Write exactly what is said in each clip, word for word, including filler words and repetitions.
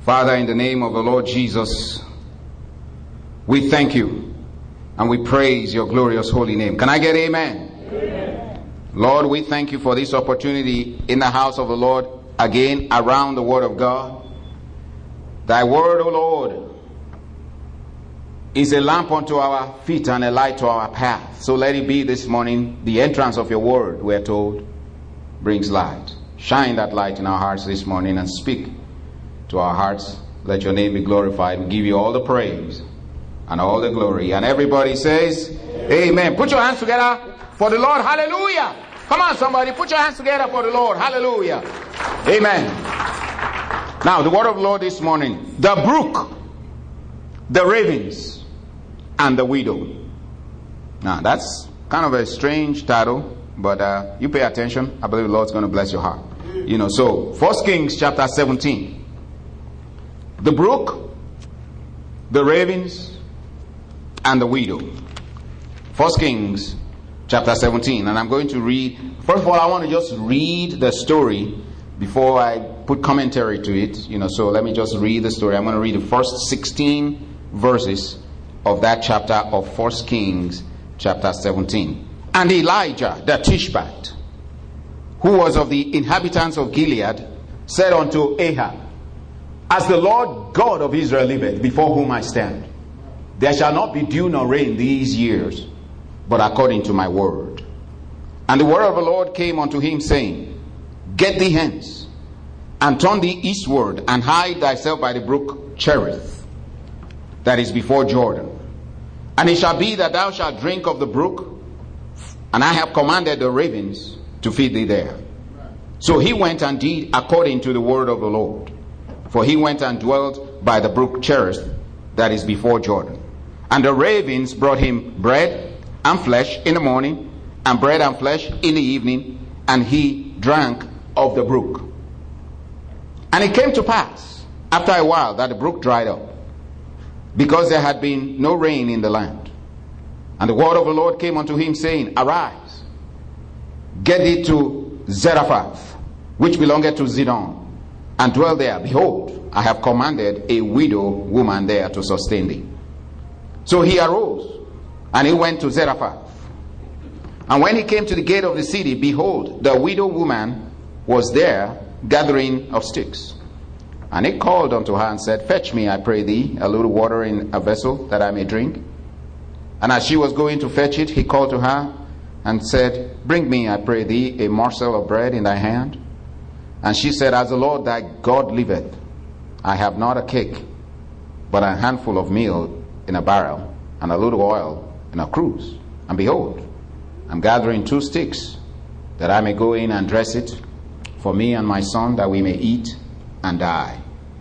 Father, in the name of the Lord Jesus, we thank you and we praise your glorious holy name. Can I get amen? Amen. Lord, we thank you for this opportunity in the house of the Lord, again around the word of God. Thy word, O Lord, is a lamp unto our feet and a light to our path. So let it be this morning. The entrance of your word, we are told, brings light. Shine that light in our hearts this morning and speak to our hearts. Let your name be glorified. We give you all the praise and all the glory. And everybody says, Amen. Amen. Put your hands together for the Lord. Hallelujah. Come on, somebody. Put your hands together for the Lord. Hallelujah. Amen. Now, the word of the Lord this morning. The brook, the ravens, and the widow. Now, that's kind of a strange title, but uh, you pay attention. I believe the Lord's going to bless your heart. You know, so First Kings chapter seventeen. The brook, the ravens, and the widow. First Kings chapter seventeen. And I'm going to read, first of all, I want to just read the story before I put commentary to it. You know, so let me just read the story. I'm going to read the first sixteen verses of that chapter of First Kings chapter seventeen. And Elijah the Tishbite, who was of the inhabitants of Gilead, said unto Ahab, As the Lord God of Israel liveth, before whom I stand, there shall not be dew nor rain these years, but according to my word. And the word of the Lord came unto him, saying, Get thee hence, and turn thee eastward, and hide thyself by the brook Cherith, that is before Jordan. And it shall be that thou shalt drink of the brook, and I have commanded the ravens to feed thee there. So he went and did according to the word of the Lord. For he went and dwelt by the brook Cherith, that is before Jordan. And the ravens brought him bread and flesh in the morning, and bread and flesh in the evening, and he drank of the brook. And it came to pass, after a while, that the brook dried up, because there had been no rain in the land. And the word of the Lord came unto him, saying, Arise, get thee to Zarephath, which belongeth to Zidon, and dwell there. Behold, I have commanded a widow woman there to sustain thee. So he arose, and he went to Zarephath. And when he came to the gate of the city, behold, the widow woman was there gathering of sticks. And he called unto her and said, Fetch me, I pray thee, a little water in a vessel, that I may drink. And as she was going to fetch it, he called to her and said, Bring me, I pray thee, a morsel of bread in thy hand. And she said, As the Lord thy God liveth, I have not a cake, but a handful of meal in a barrel, and a little oil in a cruse. And behold, I'm gathering two sticks, that I may go in and dress it for me and my son, that we may eat and die.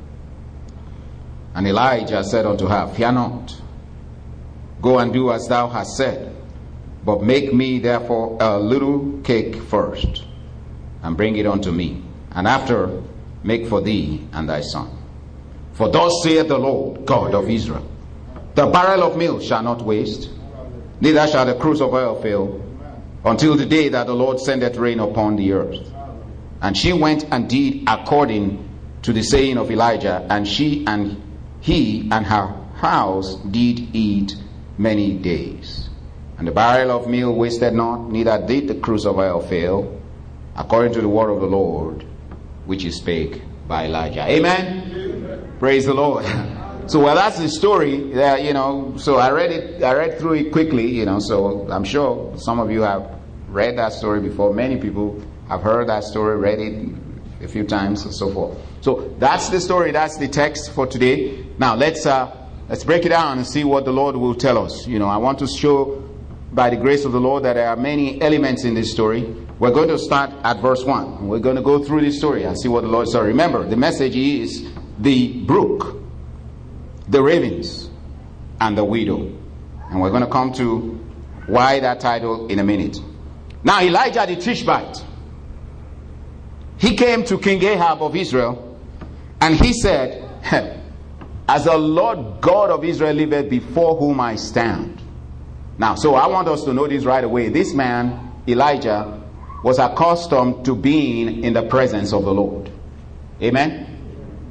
And Elijah said unto her, Fear not, go and do as thou hast said, but make me therefore a little cake first, and bring it unto me, and after make for thee and thy son. For thus saith the Lord God of Israel, The barrel of meal shall not waste, neither shall the cruse of oil fail, until the day that the Lord sendeth rain upon the earth. And she went and did according to the saying of Elijah, and she and he and her house did eat many days. And the barrel of meal wasted not, neither did the cruse of oil fail, according to the word of the Lord, which he spake by Elijah. Amen? Amen. Praise the Lord. So, well, that's the story. Uh, you know, so I read it. I read through it quickly. You know, so I'm sure some of you have read that story before. Many people have heard that story, read it a few times, and so forth. So that's the story. That's the text for today. Now let's uh, let's break it down and see what the Lord will tell us. You know, I want to show, by the grace of the Lord, that there are many elements in this story. We're going to start at verse one. We're going to go through this story and see what the Lord said. Remember, the message is the brook, the ravens, and the widow. And we're going to come to why that title in a minute. Now Elijah the Tishbite, he came to King Ahab of Israel, and he said, As the Lord God of Israel liveth, before whom I stand. Now, so I want us to know this right away. This man, Elijah, was accustomed to being in the presence of the Lord. Amen?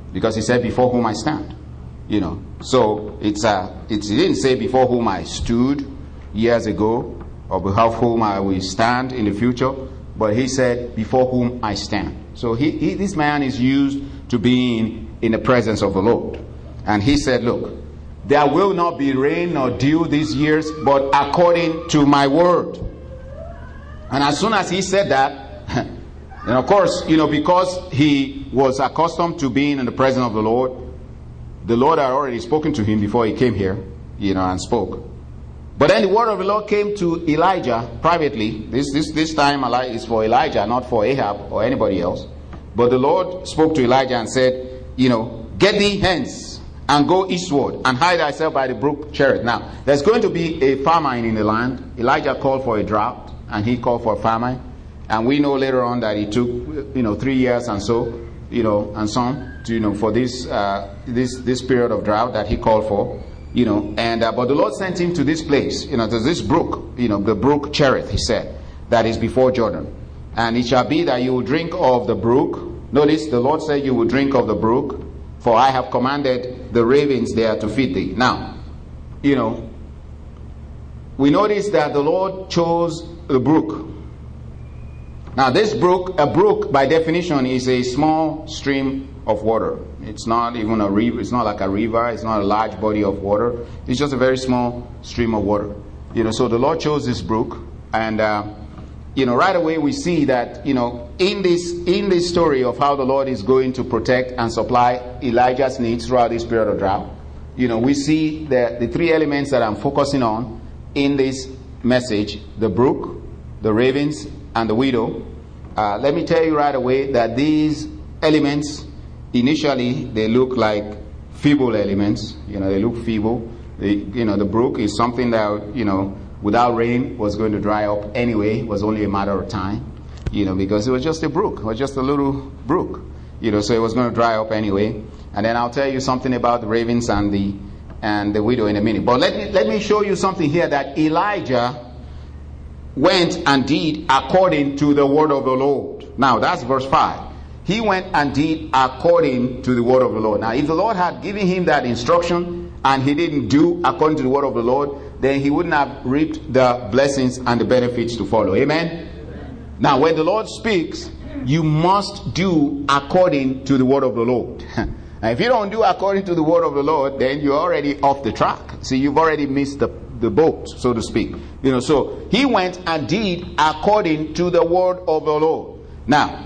because he said, before whom I stand. You know, so it's uh, it's, he didn't say before whom I stood years ago, or before whom I will stand in the future, but he said, before whom I stand. So he, he this man is used to being in the presence of the Lord. And he said, look, there will not be rain nor dew these years, but according to my word. And as soon as he said that, and of course, you know, because he was accustomed to being in the presence of the Lord, the Lord had already spoken to him before he came here, you know, and spoke. But then the word of the Lord came to Elijah privately. This this this time is for Elijah, not for Ahab or anybody else. But the Lord spoke to Elijah and said, you know, get thee hence and go eastward and hide thyself by the brook Cherith. Now, there's going to be a famine in the land. Elijah called for a drought and he called for a famine. And we know later on that it took, you know, three years and so, you know, and so on, to, you know, for this uh, this this period of drought that he called for, you know. And uh, but the Lord sent him to this place, you know, to this brook, you know, the brook Cherith, he said, that is before Jordan. And it shall be that you will drink of the brook. Notice the Lord said you will drink of the brook, for I have commanded the ravens there to feed thee. Now, you know, we notice that the Lord chose the brook. Now, this brook, a brook by definition is a small stream of water. It's not even a river. It's not like a river. It's not a large body of water. It's just a very small stream of water. You know, so the Lord chose this brook, and uh, you know, right away we see that, you know, in this in this story of how the Lord is going to protect and supply Elijah's needs throughout this period of drought, you know, we see the the three elements that I'm focusing on in this message: the brook, the ravens, and the widow. Uh, let me tell you right away that these elements, initially, they look like feeble elements. You know, they look feeble. They, you know, the brook is something that, you know, without rain was going to dry up anyway. It was only a matter of time, you know, because it was just a brook. It was just a little brook, you know, so it was going to dry up anyway. And then I'll tell you something about the ravens and the and the widow in a minute. But let me let me show you something here that Elijah went and did according to the word of the Lord. Now, that's verse five. He went and did according to the word of the Lord. Now, if the Lord had given him that instruction and he didn't do according to the word of the Lord, then he wouldn't have reaped the blessings and the benefits to follow. Amen? Amen. Now, when the Lord speaks, you must do according to the word of the Lord. And if you don't do according to the word of the Lord, then you're already off the track. See, you've already missed the the boat, so to speak. You know, so he went and did according to the word of the Lord. Now,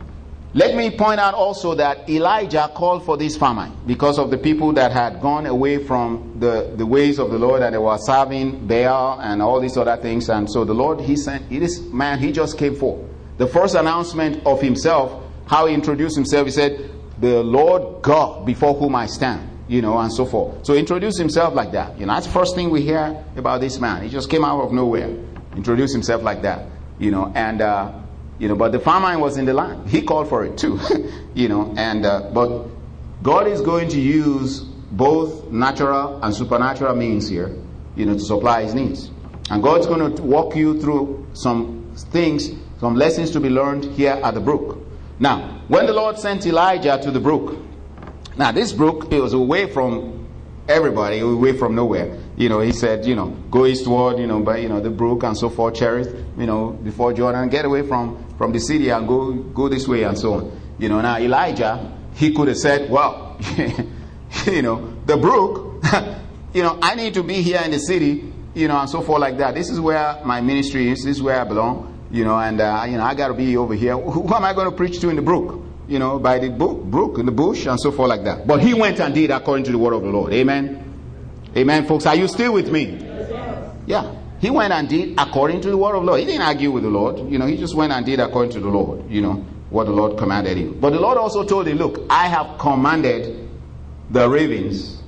let me point out also that Elijah called for this famine because of the people that had gone away from the, the ways of the Lord, and they were serving Baal and all these other things. And so the Lord, he sent this man, he just came forth. The first announcement of himself, how he introduced himself, he said, the Lord God before whom I stand. You know, and so forth. So introduce himself like that. You know, that's the first thing we hear about this man. He just came out of nowhere, introduced himself like that. You know, and uh, you know, but the famine was in the land. He called for it too. You know, and uh, but God is going to use both natural and supernatural means here, you know, to supply his needs. And God's going to walk you through some things, some lessons to be learned here at the brook. Now, when the Lord sent Elijah to the brook. Now, this brook, it was away from everybody, away from nowhere. You know, he said, you know, go eastward, you know, by, you know, the brook and so forth, Cherith, you know, before Jordan, get away from, from the city and go, go this way and so on. You know, now Elijah, he could have said, well, you know, the brook, you know, I need to be here in the city, you know, and so forth like that. This is where my ministry is. This is where I belong, you know, and, uh, you know, I got to be over here. Who am I going to preach to in the brook? You know, by the brook, in the bush, and so forth like that. But he went and did according to the word of the Lord. Amen? Amen, folks. Are you still with me? Yes. Yeah. He went and did according to the word of the Lord. He didn't argue with the Lord. You know, he just went and did according to the Lord, you know, what the Lord commanded him. But the Lord also told him, look, I have commanded the ravens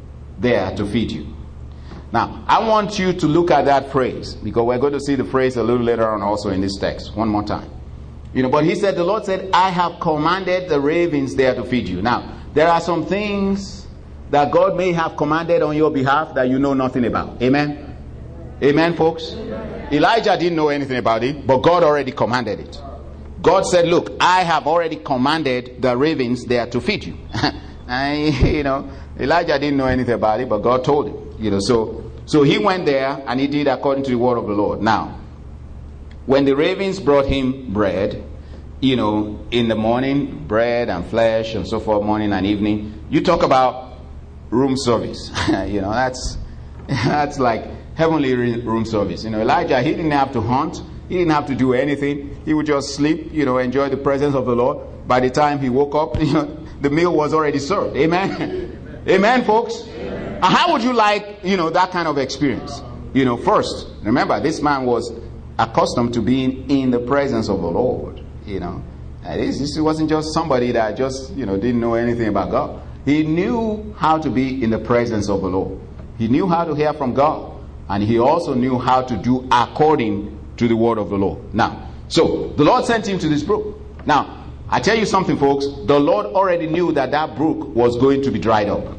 there to feed you. Now, I want you to look at that phrase, because we're going to see the phrase a little later on also in this text. One more time. You know, but he said, the Lord said, I have commanded the ravens there to feed you. Now, there are some things that God may have commanded on your behalf that you know nothing about. Amen? Amen, folks? Amen. Elijah didn't know anything about it, but God already commanded it. God said, look, I have already commanded the ravens there to feed you. And, you know, Elijah didn't know anything about it, but God told him. You know, so, so he went there and he did according to the word of the Lord. Now, when the ravens brought him bread, you know, in the morning, bread and flesh and so forth, morning and evening, you talk about room service. You know, that's that's like heavenly room service. You know, Elijah, he didn't have to hunt. He didn't have to do anything. He would just sleep, you know, enjoy the presence of the Lord. By the time he woke up, you know, the meal was already served. Amen? Amen, Amen folks? Amen. And how would you like, you know, that kind of experience? You know, first, remember, this man was accustomed to being in the presence of the Lord. You know, and this, this wasn't just somebody that just, you know, didn't know anything about God. He knew how to be in the presence of the Lord. He knew how to hear from God. And he also knew how to do according to the word of the Lord. Now, so the Lord sent him to this brook. Now, I tell you something, folks. The Lord already knew that that brook was going to be dried up.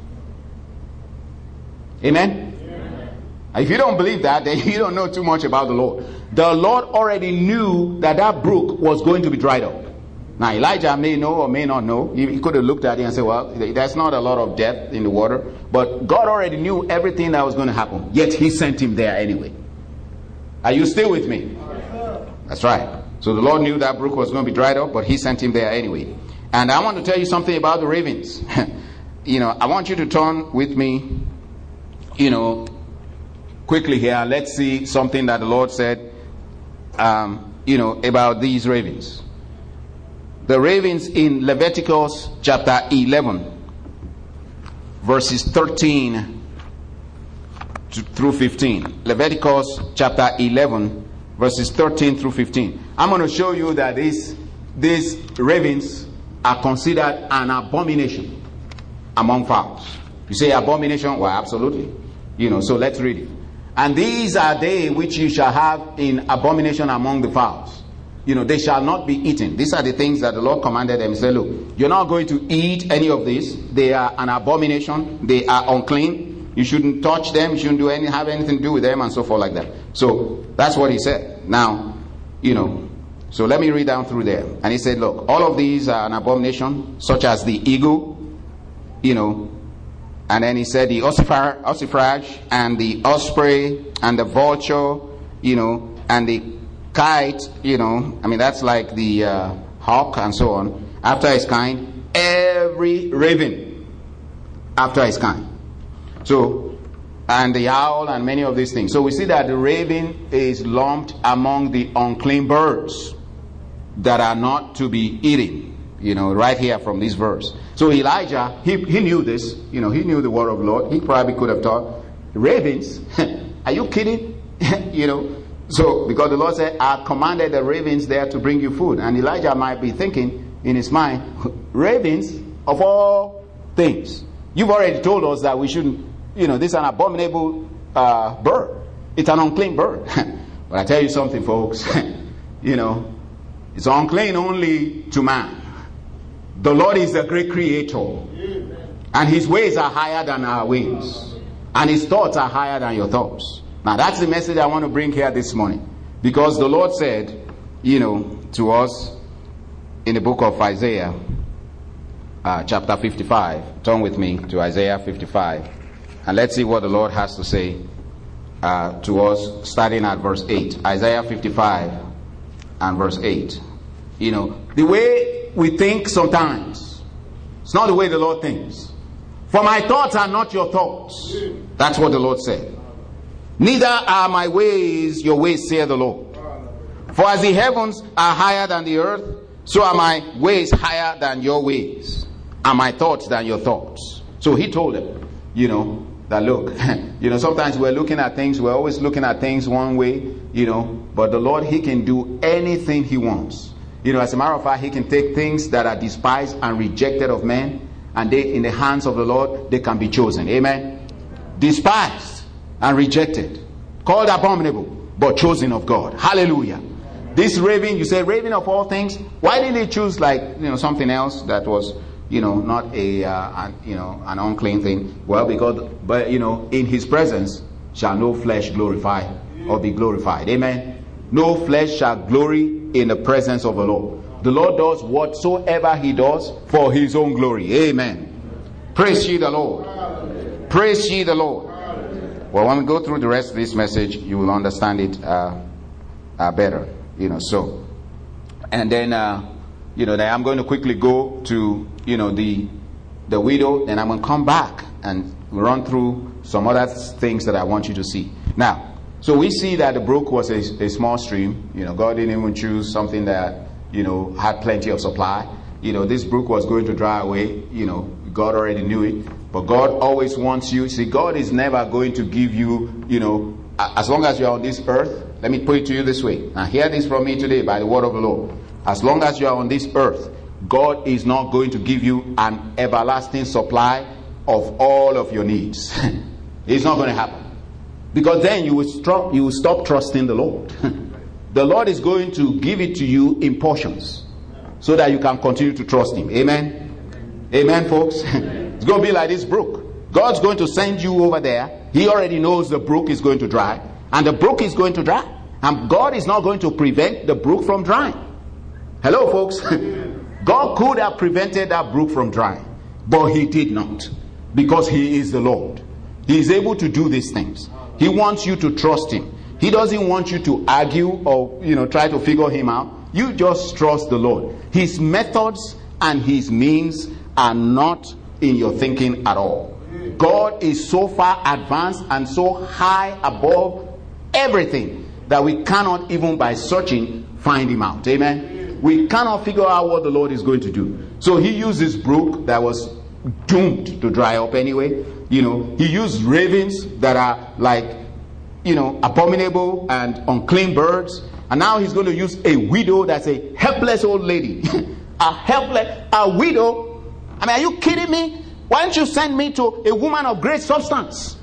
Amen? Amen. If you don't believe that, then you don't know too much about the Lord. The Lord already knew that that brook was going to be dried up. Now, Elijah may know or may not know. He, he could have looked at it and said, well, there's not a lot of depth in the water. But God already knew everything that was going to happen. Yet he sent him there anyway. Are you still with me? That's right. So the Lord knew that brook was going to be dried up, but he sent him there anyway. And I want to tell you something about the ravens. You know, I want you to turn with me, you know, quickly here. Let's see something that the Lord said, um, you know, about these ravens. The ravens in Leviticus chapter eleven, verses thirteen through fifteen. Leviticus chapter eleven, verses thirteen through fifteen. I'm going to show you that these, these ravens are considered an abomination among fowls. You say abomination? Well, absolutely. You know, so let's read it. And these are they which you shall have in abomination among the fowls. You know, they shall not be eaten. These are the things that the Lord commanded them. He said, look, you're not going to eat any of this. They are an abomination. They are unclean. You shouldn't touch them. You shouldn't do any, have anything to do with them and so forth like that. So that's what he said. Now, you know, so let me read down through there. And he said, look, all of these are an abomination, such as the eagle, you know, and then he said the ossifrage, ossifrage and the osprey and the vulture, you know, and the kite, you know, I mean, that's like the uh, hawk and so on, after his kind, every raven after his kind. So, and the owl and many of these things. So we see that the raven is lumped among the unclean birds that are not to be eaten, you know, right here from this verse. So Elijah, he, he knew this, you know, he knew the word of the Lord. He probably could have thought, ravens? Are you kidding? You know, so because the Lord said, I commanded the ravens there to bring you food. And Elijah might be thinking in his mind, ravens of all things. You've already told us that we shouldn't, you know, this is an abominable uh, bird. It's an unclean bird. But I tell you something, folks. You know, it's unclean only to man. The Lord is a great creator. And his ways are higher than our ways. And his thoughts are higher than your thoughts. Now that's the message I want to bring here this morning. Because the Lord said, you know, to us in the book of Isaiah, uh, chapter fifty-five. Turn with me to Isaiah fifty-five. And let's see what the Lord has to say uh, to us, starting at verse eight. Isaiah fifty-five and verse eight. You know, the way we think sometimes, it's not the way the Lord thinks. For my thoughts are not your thoughts. That's what the Lord said. Neither are my ways your ways, saith the Lord. For as the heavens are higher than the earth, so are my ways higher than your ways, and my thoughts than your thoughts. So he told them, you know, that look, you know, sometimes we're looking at things, we're always looking at things one way, you know, but the Lord, he can do anything he wants. You know, as a matter of fact, he can take things that are despised and rejected of men, and they, in the hands of the Lord, they can be chosen. Amen. Despised and rejected, called abominable, but chosen of God. Hallelujah. This raven, you say raven of all things. Why didn't he choose like, you know, something else that was, you know, not a, uh, an, you know, an unclean thing? Well, because, but you know, in his presence shall no flesh glorify or be glorified. Amen. No flesh shall glory in the presence of the Lord. The Lord does whatsoever he does for his own glory. Amen. Praise ye the Lord. Praise ye the Lord. Well, when we go through the rest of this message, you will understand it uh, uh, better. You know, so. And then, uh, you know, then I'm going to quickly go to, you know, the the widow. Then I'm going to come back and run through some other things that I want you to see. Now, so we see that the brook was a, a small stream. You know, God didn't even choose something that, you know, had plenty of supply. You know, this brook was going to dry away. You know, God already knew it. But God always wants you. See, God is never going to give you, you know, as long as you're on this earth. Let me put it to you this way. Now, hear this from me today by the word of the Lord. As long as you are on this earth, God is not going to give you an everlasting supply of all of your needs. It's not going to happen. Because then you will stop, you will stop trusting the Lord. The Lord is going to give it to you in portions so that you can continue to trust Him. Amen? Amen, folks? It's going to be like this brook. God's going to send you over there. He already knows the brook is going to dry. And the brook is going to dry. And God is not going to prevent the brook from drying. Hello, folks? God could have prevented that brook from drying. But He did not. Because He is the Lord. He is able to do these things. He wants you to trust Him. He doesn't want you to argue or, you know, try to figure Him out. You just trust the Lord. His methods and His means are not in your thinking at all. God is so far advanced and so high above everything that we cannot, even by searching, find Him out. Amen? We cannot figure out what the Lord is going to do. So He used this brook that was doomed to dry up anyway. You know, He used ravens that are like, you know, abominable and unclean birds. And now He's going to use a widow that's a helpless old lady. A helpless, a widow. I mean, are you kidding me? Why don't you send me to a woman of great substance?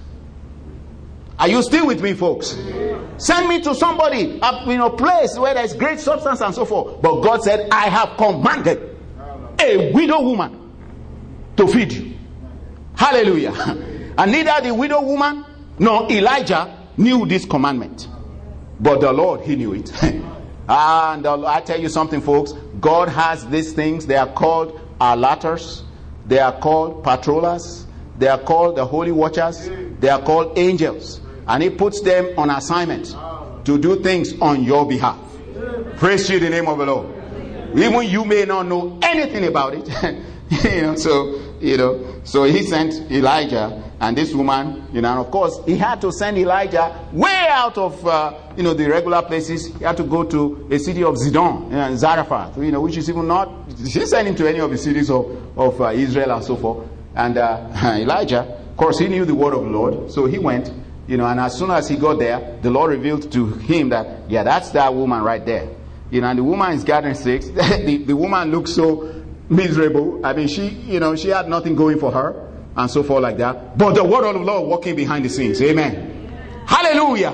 Are you still with me, folks? Send me to somebody, a you know, place where there's great substance and so forth. But God said, I have commanded a widow woman to feed you. Hallelujah. And neither the widow woman nor Elijah knew this commandment. But the Lord, He knew it. And I tell you something, folks. God has these things. They are called alaters. They are called patrollers. They are called the holy watchers. They are called angels. And He puts them on assignment to do things on your behalf. Praise you, the name of the Lord. Even you may not know anything about it. You know, so, you know, so He sent Elijah and this woman, you know, and of course, He had to send Elijah way out of, uh, you know, the regular places. He had to go to a city of Zidon, you know, Zarephath, you know, which is even not, He sent him to any of the cities of, of uh, Israel and so forth. And uh, Elijah, of course, he knew the word of the Lord, so he went, you know, and as soon as he got there, the Lord revealed to him that, yeah, that's that woman right there. You know, and the woman is gathering sticks. the, the woman looks so miserable. I mean, she, you know, she had nothing going for her and so forth like that. But the word of the Lord working behind the scenes. Amen. Hallelujah.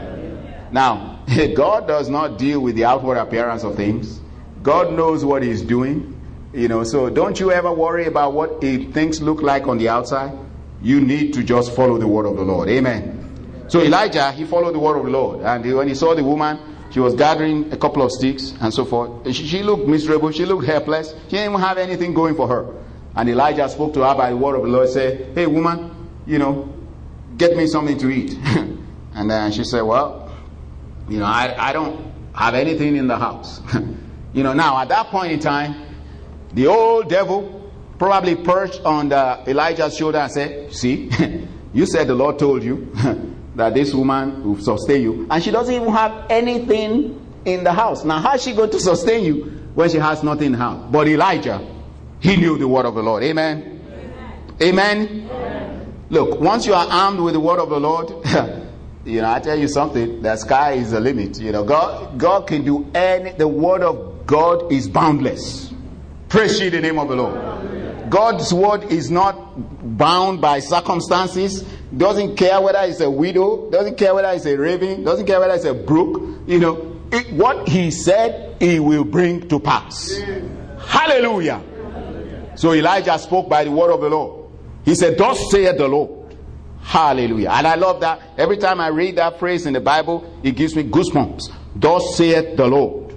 Now, God does not deal with the outward appearance of things. God knows what He's doing. You know, so don't you ever worry about what things look like on the outside. You need to just follow the word of the Lord. Amen. So Elijah, he followed the word of the Lord. And when he saw the woman, she was gathering a couple of sticks and so forth. She, she looked miserable. She looked helpless. She didn't even have anything going for her. And Elijah spoke to her by the word of the Lord, said, hey, woman, you know, get me something to eat. And then she said, well, you know, I, I don't have anything in the house. You know, now at that point in time, the old devil probably perched on the Elijah's shoulder and said, see, you said the Lord told you that this woman will sustain you. And she doesn't even have anything in the house. Now, how is she going to sustain you when she has nothing in the house? But Elijah, he knew the word of the Lord. Amen? Amen? Amen? Amen. Look, once you are armed with the word of the Lord, you know, I tell you something, the sky is the limit. You know, God, God can do any, the word of God is boundless. Praise ye the name of the Lord. God's word is not bound by circumstances. Doesn't care whether it's a widow, doesn't care whether it's a raven, doesn't care whether it's a brook. You know, it, what He said, He will bring to pass. Hallelujah. So Elijah spoke by the word of the Lord. He said, thus saith the Lord. Hallelujah. And I love that. Every time I read that phrase in the Bible, it gives me goosebumps. Thus saith the Lord.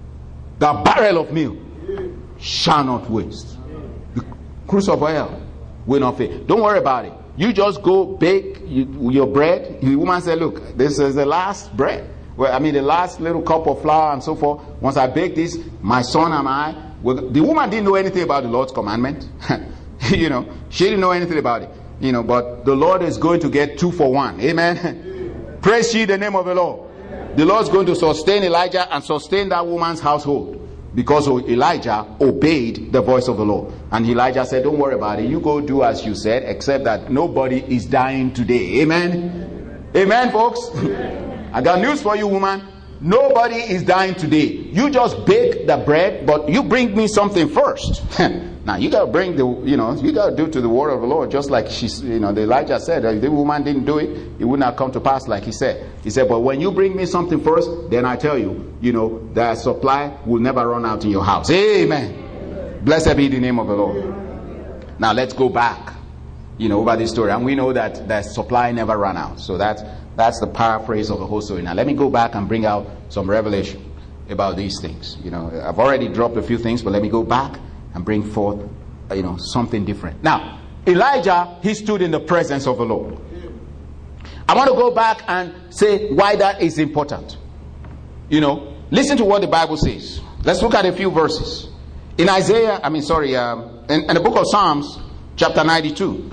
The barrel of meal shall not waste. The cruse of oil will not fail. Don't worry about it. You just go bake you, your bread. The woman said, look, this is the last bread. Well, I mean, the last little cup of flour and so forth. Once I bake this, my son and I, well, the woman didn't know anything about the Lord's commandment. You know, she didn't know anything about it. You know, but the Lord is going to get two for one. Amen. Praise ye the name of the Lord. The Lord's going to sustain Elijah and sustain that woman's household. Because Elijah obeyed the voice of the Lord. And Elijah said, don't worry about it. You go do as you said, except that nobody is dying today. Amen? Amen, Amen folks? Amen. I got news for you, woman. Nobody is dying today. You just bake the bread, but you bring me something first. Now, you got to bring the, you know, you got to do to the word of the Lord, just like she, you know, the Elijah said, if the woman didn't do it, it would not come to pass like he said. He said, but when you bring me something first, then I tell you, you know, the supply will never run out in your house. Amen. Amen. Blessed be the name of the Lord. Amen. Now, let's go back, you know, over this story. And we know that the supply never ran out. So that's, that's the paraphrase of the whole story. Now, let me go back and bring out some revelation about these things. You know, I've already dropped a few things, but let me go back and bring forth, you know, something different. Now, Elijah, he stood in the presence of the Lord. I want to go back and say why that is important. You know, listen to what the Bible says. Let's look at a few verses. In Isaiah, I mean, sorry, um, in, in the book of Psalms, chapter ninety-two.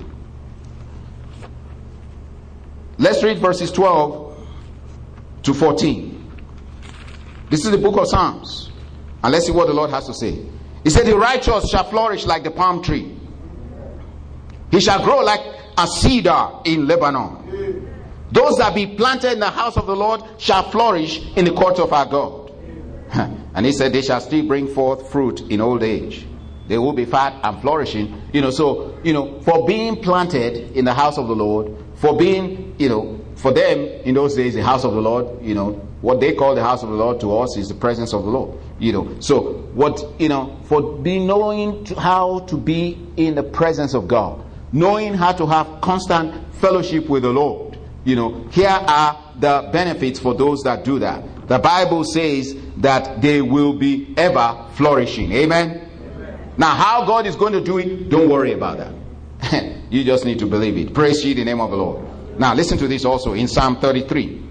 Let's read verses twelve to fourteen. This is the book of Psalms. And let's see what the Lord has to say. He said, the righteous shall flourish like the palm tree. He shall grow like a cedar in Lebanon. Those that be planted in the house of the Lord shall flourish in the court of our God. And he said, they shall still bring forth fruit in old age. They will be fat and flourishing. You know, so, you know, for being planted in the house of the Lord, for being, you know, for them in those days, the house of the Lord, you know, what they call the house of the Lord to us is the presence of the Lord. You know, so what, you know, for being knowing to how to be in the presence of God, knowing how to have constant fellowship with the Lord, you know, here are the benefits for those that do that. The Bible says that they will be ever flourishing. Amen? Amen. Now, how God is going to do it, don't worry about that. You just need to believe it. Praise ye the name of the Lord. Now, listen to this also in Psalm thirty-three.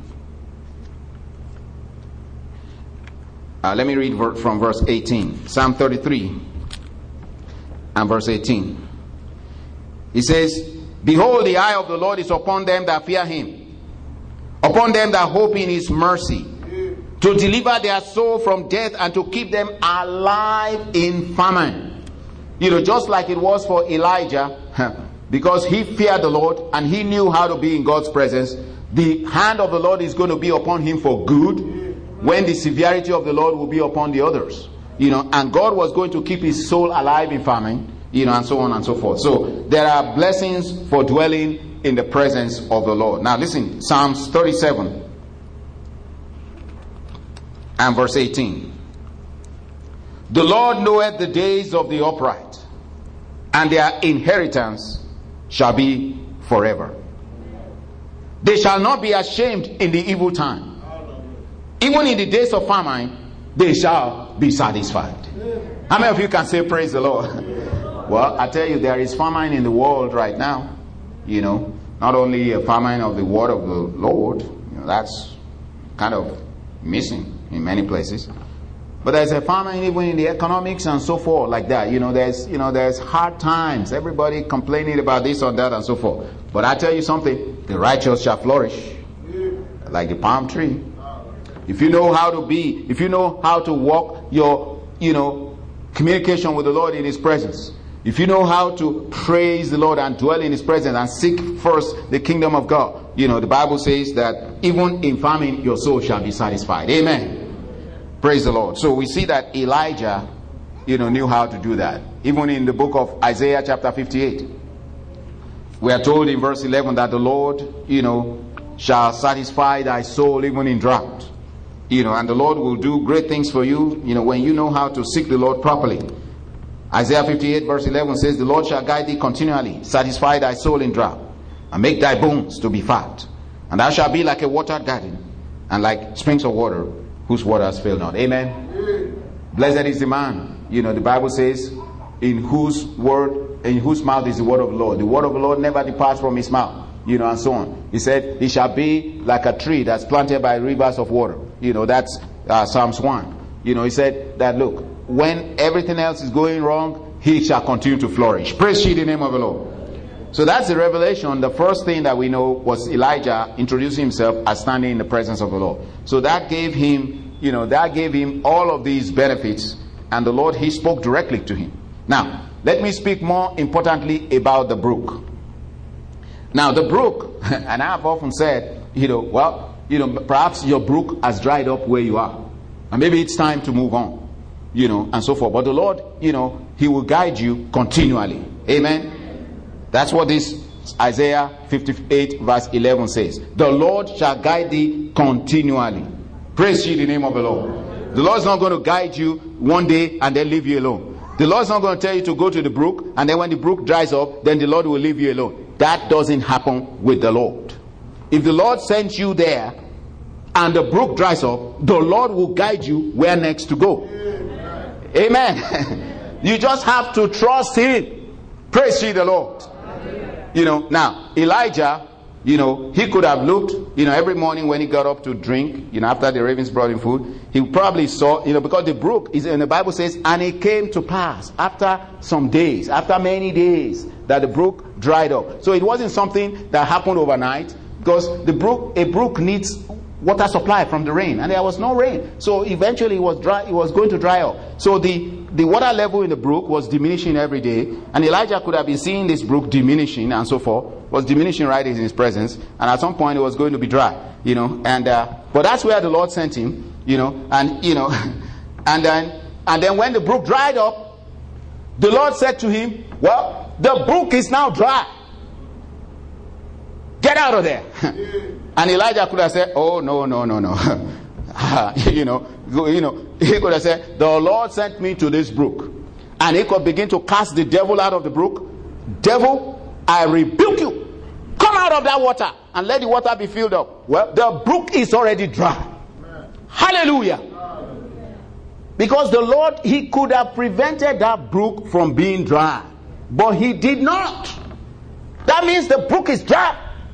Uh, let me read ver- from verse eighteen. Psalm thirty-three and verse eighteen. He says, behold, the eye of the Lord is upon them that fear him, upon them that hope in his mercy, to deliver their soul from death and to keep them alive in famine. You know, just like it was for Elijah, because he feared the Lord and he knew how to be in God's presence, the hand of the Lord is going to be upon him for good, when the severity of the Lord will be upon the others. You know, and God was going to keep his soul alive in famine, you know, and so on and so forth. So there are blessings for dwelling in the presence of the Lord. Now listen, Psalms thirty-seven and verse eighteen. The Lord knoweth the days of the upright, and their inheritance shall be forever. They shall not be ashamed in the evil time. Even in the days of famine, they shall be satisfied. How many of you can say praise the Lord? Well, I tell you, there is famine in the world right now. You know, not only a famine of the word of the Lord, you know, that's kind of missing in many places. But there's a famine even in the economics and so forth, like that. You know, there's you know there's hard times. Everybody complaining about this or that and so forth. But I tell you something, the righteous shall flourish like the palm tree. If you know how to be, if you know how to walk your, you know, communication with the Lord in his presence, if you know how to praise the Lord and dwell in his presence and seek first the kingdom of God, you know, the Bible says that even in famine your soul shall be satisfied. Amen. Praise the Lord. So we see that Elijah, you know, knew how to do that. Even in the book of Isaiah chapter fifty-eight, we are told in verse eleven that the Lord, you know, shall satisfy thy soul even in drought. You know, and the Lord will do great things for you, you know, when you know how to seek the Lord properly. Isaiah fifty-eight verse eleven says, the Lord shall guide thee continually, satisfy thy soul in drought, and make thy bones to be fat. And thou shalt be like a watered garden, and like springs of water, whose waters fail not. Amen. Amen. Blessed is the man, you know, the Bible says, in whose word in whose mouth is the word of the Lord. The word of the Lord never departs from his mouth, you know, and so on. He said, he shall be like a tree that's planted by rivers of water. You know, that's uh, Psalms one. You know, he said that, look, when everything else is going wrong, he shall continue to flourish. Praise ye the name of the Lord. So that's the revelation. The first thing that we know was Elijah introducing himself as standing in the presence of the Lord. So that gave him, you know, that gave him all of these benefits, and the Lord, he spoke directly to him. Now, let me speak more importantly about the brook. Now, the brook, and I've often said, you know, well, you know, perhaps your brook has dried up where you are, and maybe it's time to move on, you know, and so forth. But the Lord, you know, he will guide you continually. Amen. That's what this Isaiah fifty-eight verse eleven says. The Lord shall guide thee continually. Praise ye the name of the Lord. The Lord's not going to guide you one day and then leave you alone. The Lord's not going to tell you to go to the brook, and then when the brook dries up, then the Lord will leave you alone. That doesn't happen with the Lord. If the Lord sends you there and the brook dries up, the Lord will guide you where next to go. Amen. You just have to trust him. Praise ye the Lord. You know, now, Elijah, you know, he could have looked, you know, every morning when he got up to drink, you know, after the ravens brought him food, he probably saw, you know, because the brook is, and the Bible says, and it came to pass after some days, after many days, that the brook dried up. So it wasn't something that happened overnight, because the brook, a brook needs water supply from the rain, and there was no rain. So eventually it was dry, it was going to dry up. So the the water level in the brook was diminishing every day, and Elijah could have been seeing this brook diminishing and so forth, was diminishing right in his presence, and at some point it was going to be dry, you know. And uh, but that's where the Lord sent him, you know, and you know, and then and then when the brook dried up, the Lord said to him, "Well, the brook is now dry. Get out of there." And Elijah could have said, "Oh no, no, no, no." you know, you know, he could have said, "The Lord sent me to this brook," and he could begin to cast the devil out of the brook. "Devil, I rebuke you. Come out of that water and let the water be filled up." Well, the brook is already dry. Amen. Hallelujah. Amen. Because the Lord, he could have prevented that brook from being dry, but he did not. That means the brook is dry.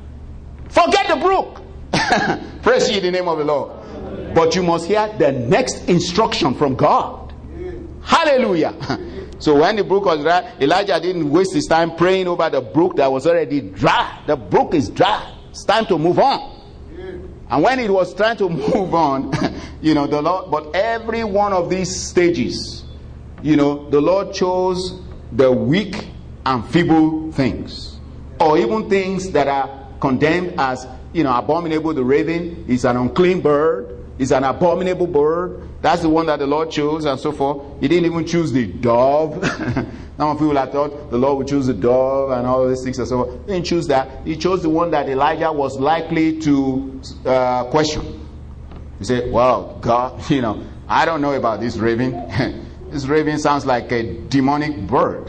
Forget the brook. Praise ye the name of the Lord. But you must hear the next instruction from God. Hallelujah. So when the brook was dry, Elijah didn't waste his time praying over the brook that was already dry. The brook is dry. It's time to move on. And when it was trying to move on, you know, the Lord, but every one of these stages, you know, the Lord chose the weak and feeble things, or even things that are condemned as, you know, abominable. The raven is an unclean bird. It's an abominable bird. That's the one that the Lord chose, and so forth. He didn't even choose the dove. Some people have thought the Lord would choose the dove and all these things and so forth. He didn't choose that. He chose the one that Elijah was likely to uh, question. He said, "Well, God, you know, I don't know about this raven. This raven sounds like a demonic bird.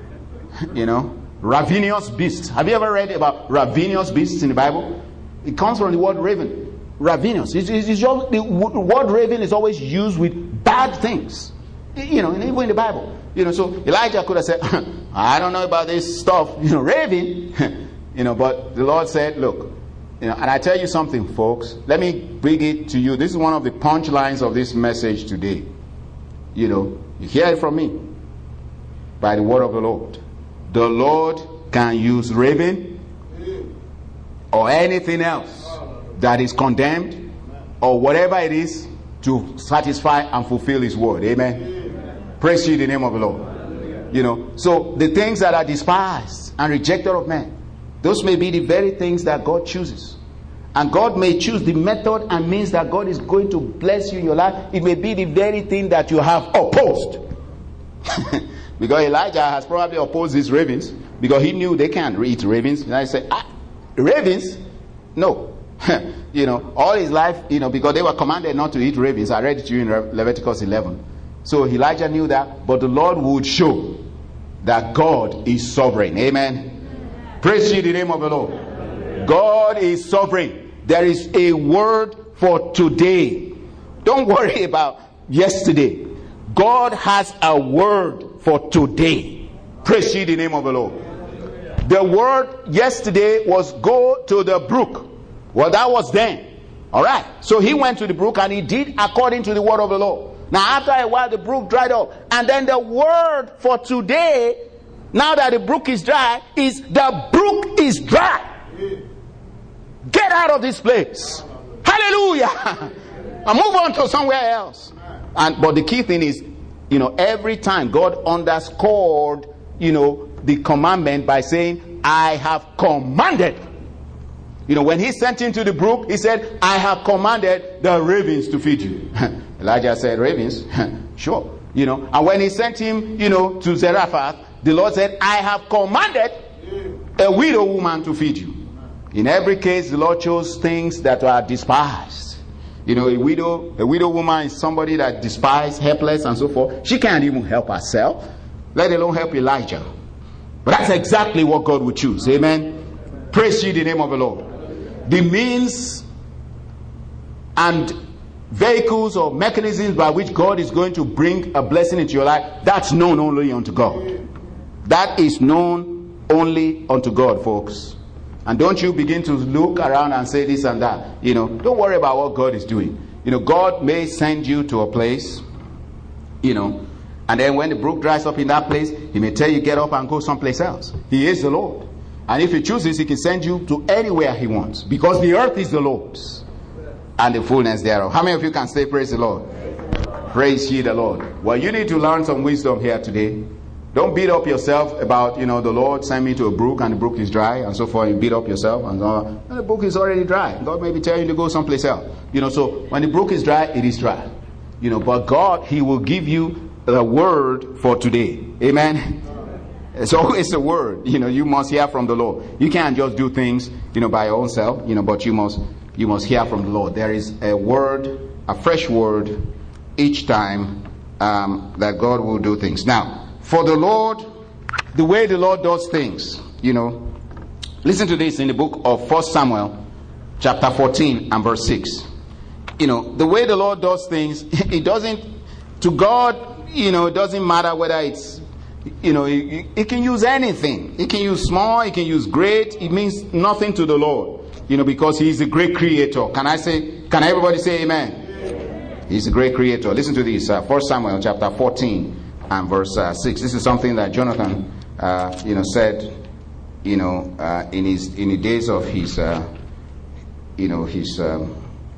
You know, ravenous beast." Have you ever read about ravenous beasts in the Bible? It comes from the word raven. Ravenous. It's, it's, it's just, the word raven is always used with bad things. You know, even in the Bible. You know, so Elijah could have said, "I don't know about this stuff, you know, raven." You know, but the Lord said, "Look, you know," and I tell you something, folks. Let me bring it to you. This is one of the punchlines of this message today. You know, you hear it from me by the word of the Lord. The Lord can use raven or anything else that is condemned or whatever it is to satisfy and fulfill his word. Amen. Amen. Praise ye the name of the Lord. Hallelujah. You know, so the things that are despised and rejected of men, those may be the very things that God chooses. And God may choose the method and means that God is going to bless you in your life. It may be the very thing that you have opposed. Because Elijah has probably opposed these ravens, because he knew they can't eat ravens. And I said, ah, ravens? No. You know, all his life, you know, because they were commanded not to eat ravens. I read it to you in Leviticus eleven. So Elijah knew that, but the Lord would show that God is sovereign. Amen. Praise ye the name of the Lord. God is sovereign. There is a word for today. Don't worry about yesterday. God has a word for today. Praise ye the name of the Lord. The word yesterday was go to the brook. Well, that was then. All right. So he went to the brook and he did according to the word of the Lord. Now after a while the brook dried up. And then the word for today, now that the brook is dry, is the brook is dry. Get out of this place. Hallelujah. And move on to somewhere else. And but the key thing is, you know, every time God underscored, you know, the commandment by saying, I have commanded. You know, when he sent him to the brook, he said, I have commanded the ravens to feed you. Elijah said, ravens? Sure. You know, and when he sent him, you know, to Zarephath, the Lord said, I have commanded a widow woman to feed you. In every case, the Lord chose things that are despised. You know, a widow, a widow woman is somebody that despised, helpless, and so forth. She can't even help herself, let alone help Elijah. But that's exactly what God would choose. Amen. Praise ye the name of the Lord. The means and vehicles or mechanisms by which God is going to bring a blessing into your life, that's known only unto God. That is known only unto God, folks. And don't you begin to look around and say this and that. You know, don't worry about what God is doing. You know, God may send you to a place, you know, and then when the brook dries up in that place, he may tell you get up and go someplace else. He is the Lord. And if he chooses, he can send you to anywhere he wants. Because the earth is the Lord's and the fullness thereof. How many of you can say praise the Lord? Praise ye the Lord. Well, you need to learn some wisdom here today. Don't beat up yourself about, you know, the Lord sent me to a brook and the brook is dry and so forth. You beat up yourself and uh, the brook is already dry. God may be telling you to go someplace else. You know, so when the brook is dry, it is dry. You know, but God, he will give you the word for today. Amen. It's always a word. You know, you must hear from the Lord. You can't just do things, you know, by your own self, you know, but you must you must hear from the Lord. There is a word, a fresh word each time um, that God will do things. Now, for the Lord, the way the Lord does things, you know, listen to this in the book of First Samuel, chapter fourteen and verse six. You know, the way the Lord does things, it doesn't, to God, you know, it doesn't matter whether it's, you know, it, it can use anything. It can use small, it can use great. It means nothing to the Lord, you know, because he is a great creator. Can I say, can everybody say amen? Amen. He's a great creator. Listen to this, uh, First Samuel chapter fourteen. And verse uh, six. This is something that Jonathan, uh, you know, said, you know, uh, in his in the days of his, uh, you know, his um,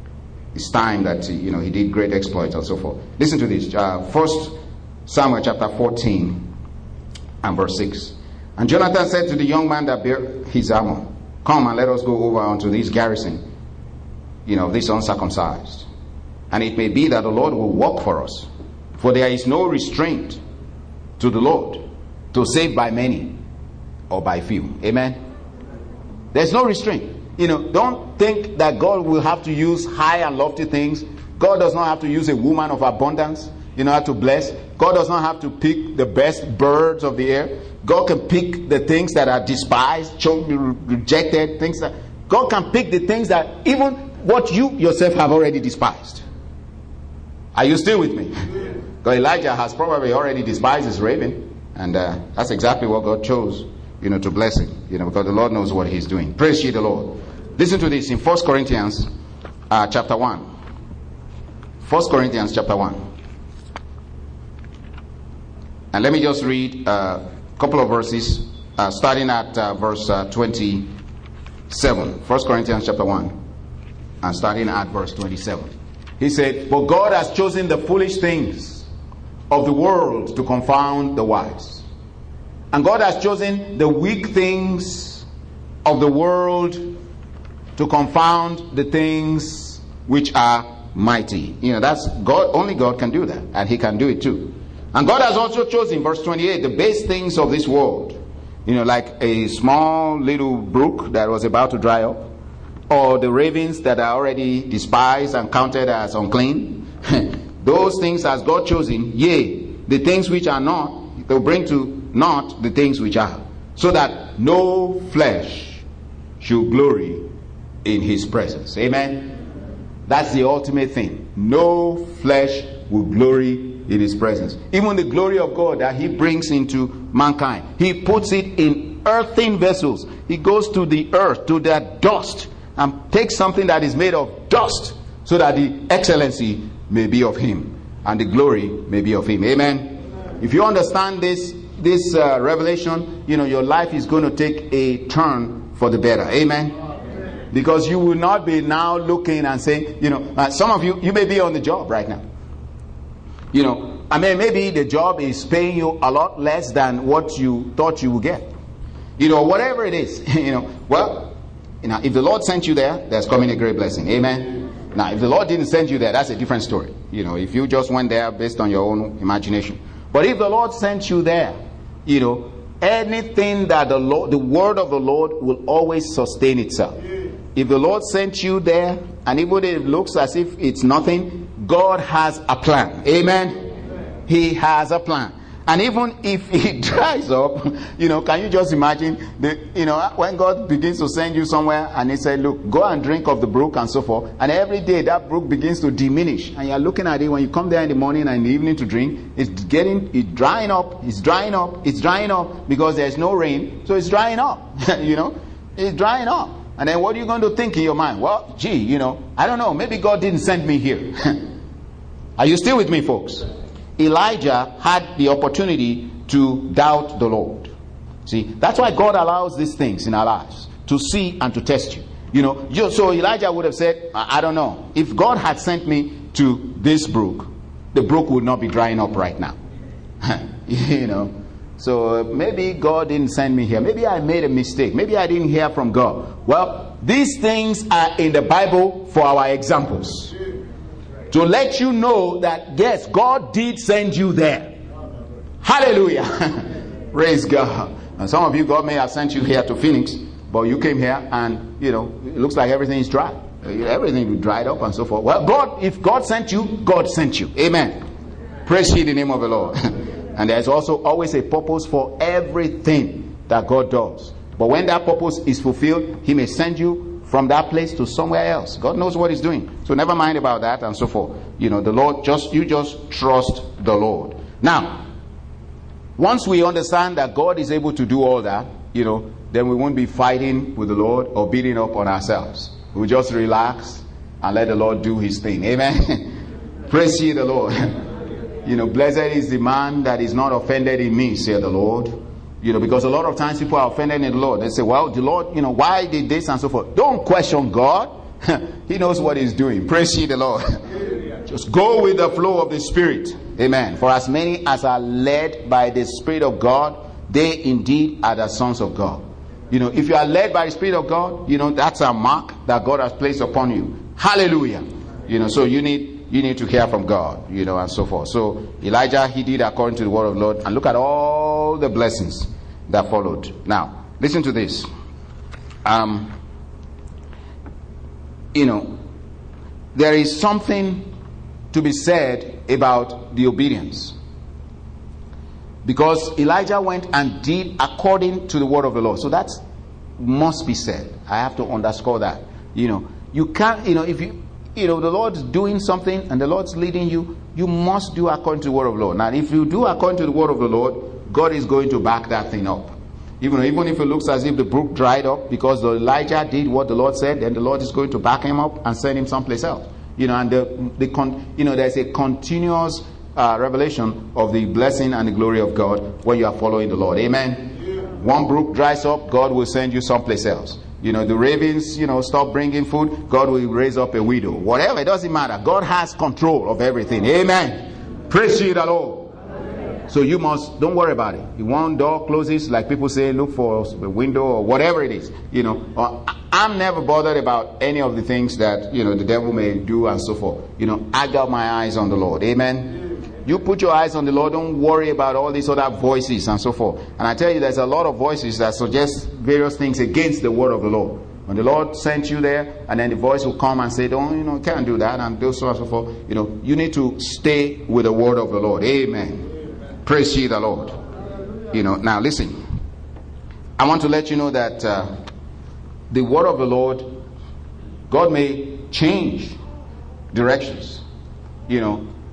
his time that you know he did great exploits and so forth. Listen to this. Uh, First Samuel chapter fourteen and verse six. And Jonathan said to the young man that bare his armor, "Come and let us go over unto this garrison, you know, this uncircumcised, and it may be that the Lord will work for us, for there is no restraint to the Lord to save by many or by few." Amen. There's no restraint. You know, don't think that God will have to use high and lofty things. God does not have to use a woman of abundance, you know, to bless. God does not have to pick the best birds of the air. God can pick the things that are despised, rejected, things that God can pick the things that even what you yourself have already despised. Are you still with me? Because Elijah has probably already despised his raven, and uh, that's exactly what God chose, you know, to bless him, you know, because the Lord knows what he's doing. Praise ye the Lord. Listen to this in First Corinthians uh, chapter one. First Corinthians chapter one. And let me just read uh, a couple of verses, uh, starting at uh, verse uh, twenty-seven. First Corinthians chapter one, and starting at verse twenty-seven. He said, "But God has chosen the foolish things of the world to confound the wise. And God has chosen the weak things of the world to confound the things which are mighty." You know, that's God. Only God can do that, and he can do it too. And God has also chosen, verse twenty-eight, the base things of this world. You know, like a small little brook that was about to dry up, or the ravens that are already despised and counted as unclean. Those things has God chosen, yea, the things which are not, they'll bring to naught the things which are, so that no flesh should glory in his presence. Amen. That's the ultimate thing. No flesh will glory in his presence. Even the glory of God that he brings into mankind, he puts it in earthen vessels. He goes to the earth, to that dust, and takes something that is made of dust, so that the excellency may be of him and the glory may be of him. Amen. Amen. If you understand this this uh, revelation, you know, your life is going to take a turn for the better. Amen. Amen. Because you will not be now looking and saying, you know, uh, some of you, you may be on the job right now. You know, I mean, maybe the job is paying you a lot less than what you thought you would get. You know, whatever it is, you know, well, you know, if the Lord sent you there, there's coming a great blessing. Amen. Now, if the Lord didn't send you there, that's a different story. You know, if you just went there based on your own imagination. But if the Lord sent you there, you know, anything that the Lord, the word of the Lord will always sustain itself. If the Lord sent you there, and even if it looks as if it's nothing, God has a plan. Amen. Amen. He has a plan. And even if it dries up, you know, can you just imagine, the, you know, when God begins to send you somewhere and he said, look, go and drink of the brook and so forth. And every day that brook begins to diminish. And you're looking at it when you come there in the morning and in the evening to drink, it's getting, it's drying up, it's drying up, it's drying up because there's no rain. So it's drying up, you know, it's drying up. And then what are you going to think in your mind? Well, gee, you know, I don't know, maybe God didn't send me here. Are you still with me, folks? Elijah had the opportunity to doubt the Lord. See, that's why God allows these things in our lives, to see and to test you. You know, you, so Elijah would have said, I, I don't know. If God had sent me to this brook, the brook would not be drying up right now. You know, so uh, maybe God didn't send me here. Maybe I made a mistake. Maybe I didn't hear from God. Well, these things are in the Bible for our examples. To let you know that, yes, God did send you there. Hallelujah. Praise God. And some of you, God may have sent you here to Phoenix, but you came here and, you know, it looks like everything is dry. Everything dried up and so forth. Well, God, if God sent you, God sent you. Amen. Praise ye the name of the Lord. And there's also always a purpose for everything that God does. But when that purpose is fulfilled, He may send you from that place to somewhere else. God knows what He's doing. So never mind about that and so forth. You know, the Lord, just you just trust the Lord. Now, once we understand that God is able to do all that, you know, then we won't be fighting with the Lord or beating up on ourselves. We'll just relax and let the Lord do His thing. Amen. Praise ye the Lord. You know, blessed is the man that is not offended in me, said the Lord. You know, because a lot of times people are offended in the Lord. They say, well, the Lord, you know, why did this and so forth? Don't question God. He knows what He's doing. Praise ye the Lord. Just go with the flow of the Spirit. Amen. For as many as are led by the Spirit of God, they indeed are the sons of God. You know, if you are led by the Spirit of God, you know, that's a mark that God has placed upon you. Hallelujah. You know, so you need you need to hear from God, you know, and so forth. So Elijah, he did according to the word of the Lord. And look at all the blessings that followed. Now, listen to this. Um, you know, there is something to be said about the obedience. Because Elijah went and did according to the word of the Lord. So that must be said. I have to underscore that. You know, you can't, you know, if you, you know, the Lord's doing something and the Lord's leading you, you must do according to the word of the Lord. Now, if you do according to the word of the Lord, God is going to back that thing up. Even, even if it looks as if the brook dried up because Elijah did what the Lord said, then the Lord is going to back him up and send him someplace else. You know, and the, the con, you know, there's a continuous uh, revelation of the blessing and the glory of God when you are following the Lord. Amen. Yeah. One brook dries up, God will send you someplace else. You know, the ravens, you know, stop bringing food, God will raise up a widow. Whatever, it doesn't matter. God has control of everything. Amen. Praise ye the Lord. Amen. So you must, don't worry about it. If one door closes, like people say, look for a window or whatever it is. You know, I'm never bothered about any of the things that, you know, the devil may do and so forth. You know, I got my eyes on the Lord. Amen. You put your eyes on the Lord. Don't worry about all these other voices and so forth. And I tell you, there's a lot of voices that suggest various things against the word of the Lord. When the Lord sent you there, and then the voice will come and say, don't, you know, can't do that, and do so and so forth. You know, you need to stay with the word of the Lord. Amen. Amen. Praise ye the Lord. You know, now listen. I want to let you know that uh, the word of the Lord, God may change directions. You know,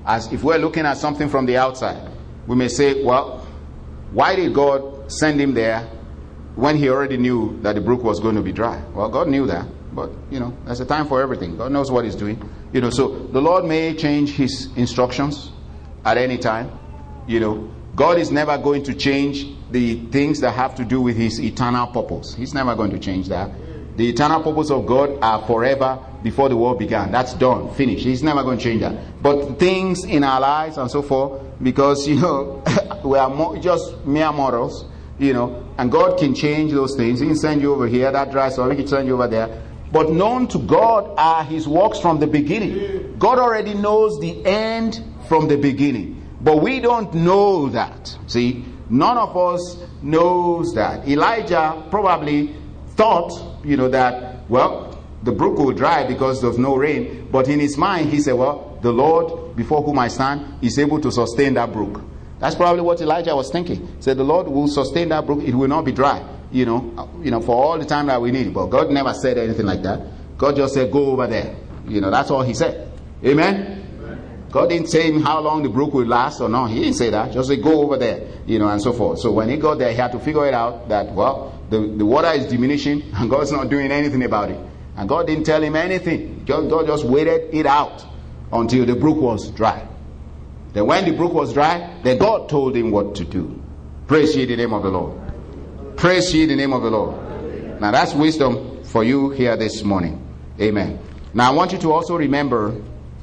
as if we're looking at something from the outside, we may say, well, why did God send him there when he already knew that the brook was going to be dry? Well, God knew that, but, you know, there's a time for everything. God knows what he's doing. You know, so the Lord may change his instructions at any time. You know, God is never going to change the things that have to do with his eternal purpose. He's never going to change that. The eternal purpose of God are forever before the world began. That's done, finished. He's never going to change that. But things in our lives and so forth, because, you know, we are mo- just mere mortals, you know, and God can change those things. He can send you over here, that dry soil, he can send you over there. But known to God are his works from the beginning. God already knows the end from the beginning. But we don't know that. See, none of us knows that. Elijah probably thought, you know, that, well, the brook will dry because there's no rain. But in his mind, he said, well, the Lord before whom I stand is able to sustain that brook. That's probably what Elijah was thinking. He said, the Lord will sustain that brook. It will not be dry, you know, you know, for all the time that we need. But God never said anything like that. God just said, go over there. You know, that's all he said. Amen? God didn't say how long the brook would last or not. He didn't say that. Just say, go over there, you know, and so forth. So when he got there, he had to figure it out that, well, the, the water is diminishing and God's not doing anything about it. And God didn't tell him anything. God, God just waited it out until the brook was dry. Then when the brook was dry, then God told him what to do. Praise ye the name of the Lord. Praise ye the name of the Lord. Now that's wisdom for you here this morning. Amen. Now I want you to also remember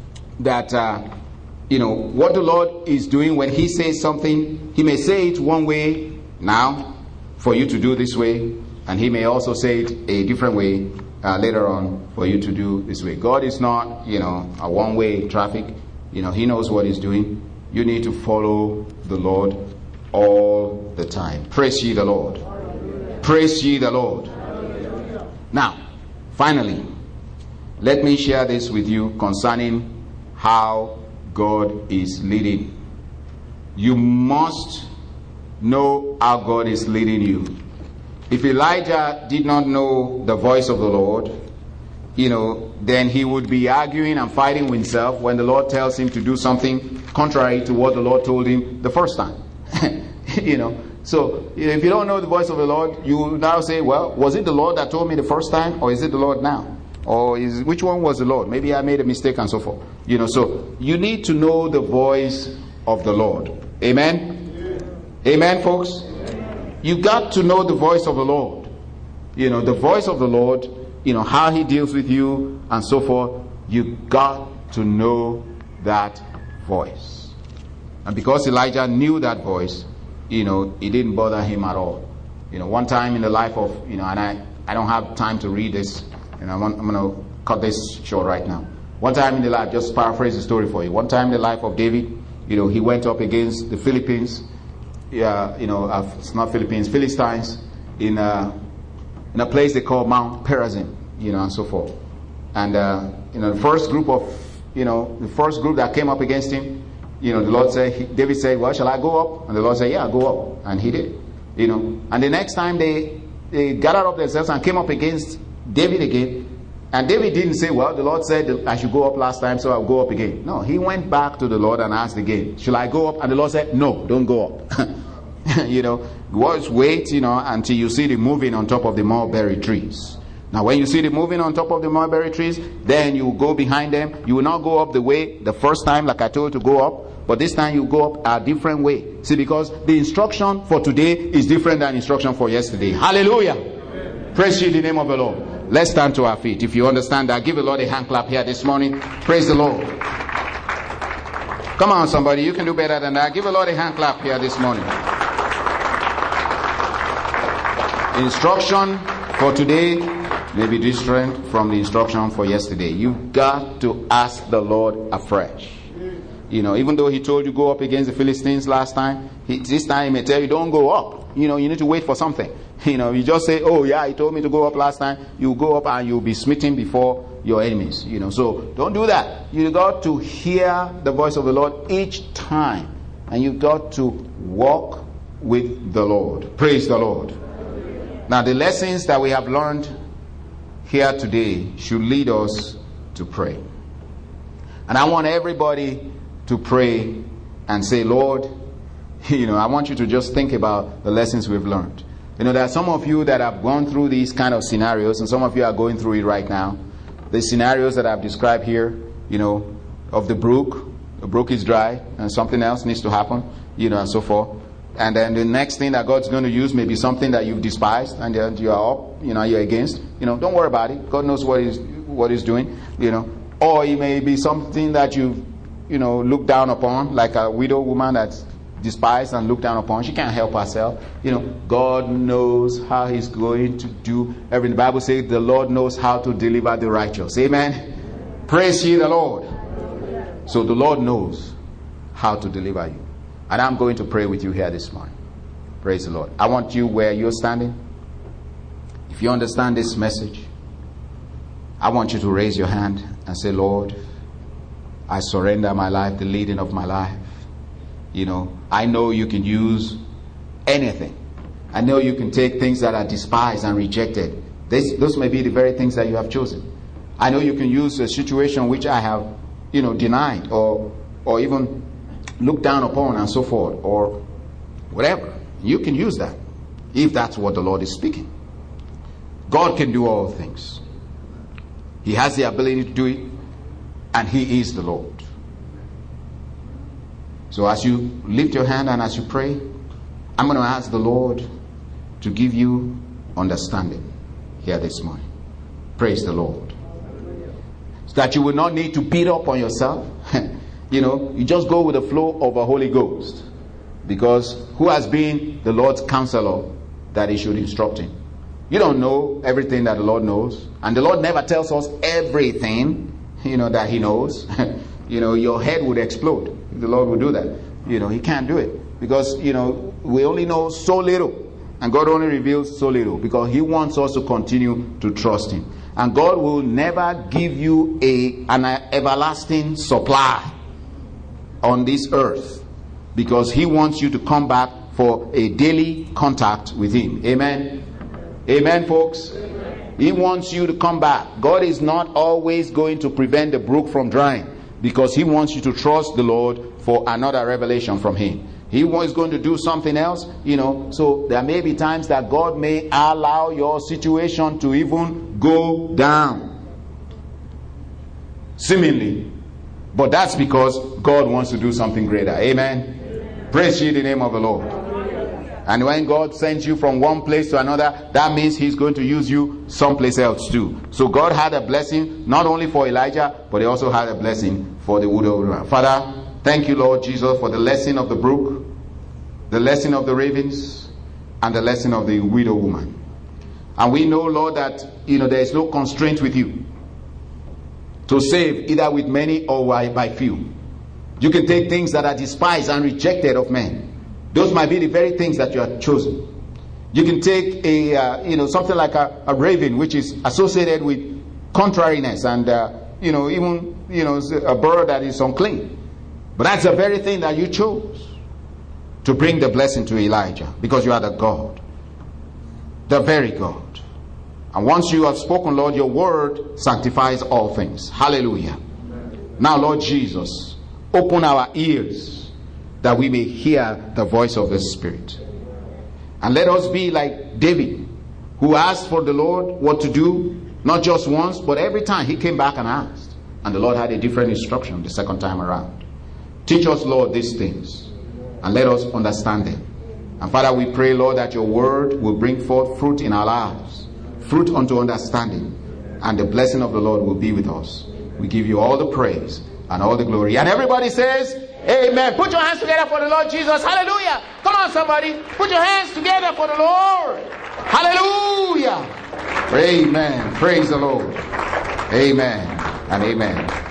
that, uh, you know, what the Lord is doing when he says something, he may say it one way now for you to do this way, and he may also say it a different way uh, later on for you to do this way. God is not, you know, a one-way traffic. You know, he knows what he's doing. You need to follow the Lord all the time. Praise ye the Lord. Praise ye the Lord. Now, finally, let me share this with you concerning how God is leading. You must know how God is leading you. If Elijah did not know the voice of the Lord, you know, then he would be arguing and fighting with himself when the Lord tells him to do something contrary to what the Lord told him the first time. You know, so if you don't know the voice of the Lord, you now say, well, was it the Lord that told me the first time, or is it the Lord now? Or is which one was the Lord? Maybe I made a mistake and so forth. You know, so you need to know the voice of the Lord. Amen? Yeah. Amen, folks? Yeah. You got to know the voice of the Lord. You know, the voice of the Lord, you know, how he deals with you and so forth. You got to know that voice. And because Elijah knew that voice, you know, it didn't bother him at all. You know, one time in the life of, you know, and I, I don't have time to read this. And I'm, I'm going to cut this short right now. One time in the life, just paraphrase the story for you. One time in the life of David, you know, he went up against the Philippines, uh, you know, uh, it's not Philippines, Philistines, in a, in a place they call Mount Perazim, you know, and so forth. And, uh, you know, the first group of, you know, the first group that came up against him, you know, the Lord said, he, David said, well, shall I go up? And the Lord said, yeah, go up. And he did, you know. And the next time they, they gathered up themselves and came up against David again, and David didn't say, well, the Lord said I should go up last time, so I'll go up again. No, he went back to the Lord and asked again, shall I go up? And the Lord said, no, don't go up. You know, just wait, you know, until you see the moving on top of the mulberry trees. Now, when you see the moving on top of the mulberry trees, then you go behind them. You will not go up the way the first time, like I told you to go up, but this time you go up a different way. See, because the instruction for today is different than instruction for yesterday. Hallelujah. Amen. Praise ye the name of the Lord. Let's stand to our feet. If you understand that, give the Lord a hand clap here this morning. Praise the Lord. Come on, somebody. You can do better than that. Give the Lord a hand clap here this morning. Instruction for today may be different from the instruction for yesterday. You've got to ask the Lord afresh. You know, even though he told you go up against the Philistines last time, he, this time he may tell you don't go up. You know, you need to wait for something. You know, you just say, oh yeah, he told me to go up last time. You go up and you'll be smitten before your enemies. You know, so don't do that. You got to hear the voice of the Lord each time. And you got to walk with the Lord. Praise the Lord. Now the lessons that we have learned here today should lead us to pray. And I want everybody to pray and say, Lord, you know, I want you to just think about the lessons we've learned. You know, there are some of you that have gone through these kind of scenarios, and some of you are going through it right now. The scenarios that I've described here, you know, of the brook, the brook is dry, and something else needs to happen, you know, and so forth. And then the next thing that God's going to use may be something that you've despised, and then you are up, you know, you're against. You know, don't worry about it. God knows what He's what He's doing, you know. Or it may be something that you, you know, look down upon, like a widow woman that's despised and looked down upon. She can't help herself. You know, God knows how He's going to do everything. The Bible says the Lord knows how to deliver the righteous. Amen. Praise ye the Lord. So the Lord knows how to deliver you. And I'm going to pray with you here this morning. Praise the Lord. I want you where you're standing. If you understand this message, I want you to raise your hand and say, Lord, I surrender my life, the leading of my life. You know, I know you can use anything. I know you can take things that are despised and rejected. This, those may be the very things that you have chosen. I know you can use a situation which I have, you know, denied or or even looked down upon and so forth, or whatever. You can use that if that's what the Lord is speaking. God can do all things. He has the ability to do it, and He is the Lord. So as you lift your hand and as you pray, I'm going to ask the Lord to give you understanding here this morning. Praise the Lord. So that you will not need to beat up on yourself. You know, you just go with the flow of the Holy Ghost. Because who has been the Lord's counselor that He should instruct him? You don't know everything that the Lord knows. And the Lord never tells us everything, you know, that He knows. You know, your head would explode if the Lord would do that. You know, He can't do it. Because, you know, we only know so little. And God only reveals so little. Because He wants us to continue to trust Him. And God will never give you a an everlasting supply on this earth. Because He wants you to come back for a daily contact with Him. Amen. Amen, folks. Amen. He wants you to come back. God is not always going to prevent the brook from drying. Because He wants you to trust the Lord for another revelation from Him. He was going to do something else, you know. So there may be times that God may allow your situation to even go down. Seemingly. But that's because God wants to do something greater. Amen. Amen. Praise ye the name of the Lord. And when God sends you from one place to another, that means He's going to use you someplace else too. So God had a blessing not only for Elijah, but He also had a blessing for the widow woman. Father, thank you, Lord Jesus, for the lesson of the brook, the lesson of the ravens, and the lesson of the widow woman. And we know, Lord, that you know there is no constraint with you to save either with many or by few. You can take things that are despised and rejected of men. Those might be the very things that you have chosen. You can take a, uh, you know, something like a, a raven, which is associated with contrariness and, uh, you know, even, you know, a bird that is unclean. But that's the very thing that you chose to bring the blessing to Elijah, because you are the God, the very God. And once you have spoken, Lord, your word sanctifies all things. Hallelujah. Amen. Now, Lord Jesus, open our ears that we may hear the voice of the Spirit. And let us be like David, who asked for the Lord what to do, not just once, but every time he came back and asked. And the Lord had a different instruction the second time around. Teach us, Lord, these things, and let us understand them. And Father, we pray, Lord, that your word will bring forth fruit in our lives, fruit unto understanding, and the blessing of the Lord will be with us. We give you all the praise and all the glory. And everybody says, amen. Put your hands together for the Lord Jesus. Hallelujah. Come on, somebody. Put your hands together for the Lord. Hallelujah. Amen. Praise the Lord. Amen and amen.